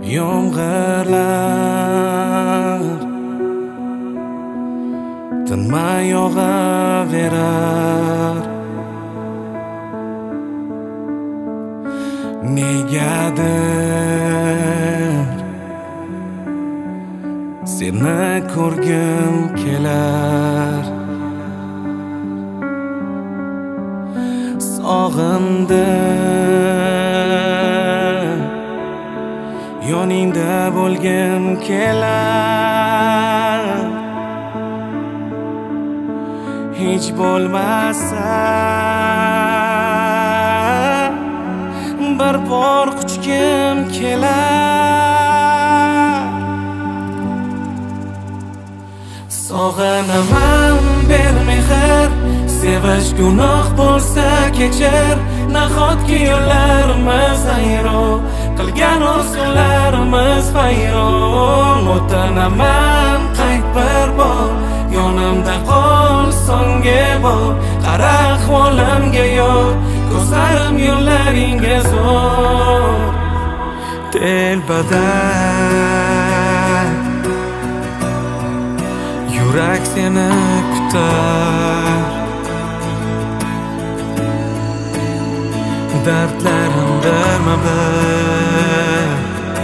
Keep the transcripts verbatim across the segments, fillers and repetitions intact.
Yomg'irlar tinmay yog'averar, negadir seni ko'rgim kelar. Sog'indim, yoningda bo'lgim kelar. Hech bo'lmasa bir bor quchgim kelar. Sog'inaman, ber mehr, sevish gunoh bo'lsa kechir. Nahotki yo'llarimiz ayro, qilgan orzularimiz vayron. O'tinaman, qayt bir bor, yonimda qol so'nggi bor. Qara ahvolimga yor, ko'zlarim yo'llaringga zo'r. Telbada yurak seni kutar, dardlarim darma-bir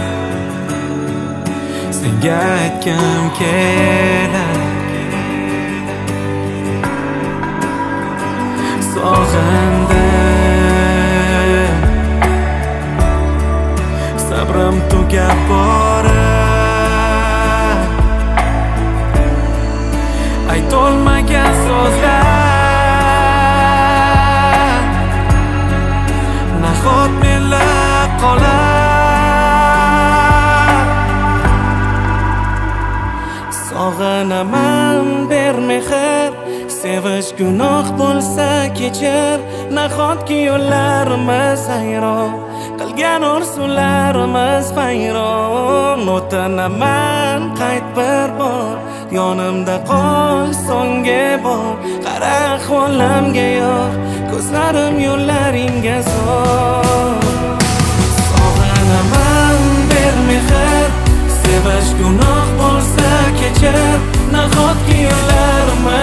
senga aytgim kelar. Sog'indim, sabrim tugab borar, aytolmagan so'zlar nahot menla qolar. Sog'inaman, ber mehr, sevish gunoh bo'lsa kechir. Nahotki yo'llarimiz ayron, qilgan orzularimiz vayron. O'tinaman, qayt bir bor, yonimda qol so'nggi bor. Qara ahvolimga yor, ko'zlarim yo'llaringga zo'r. Sog'inaman, ber mehr, sevish gunoh bo'lsa kechir. Nahotki yo'llarimiz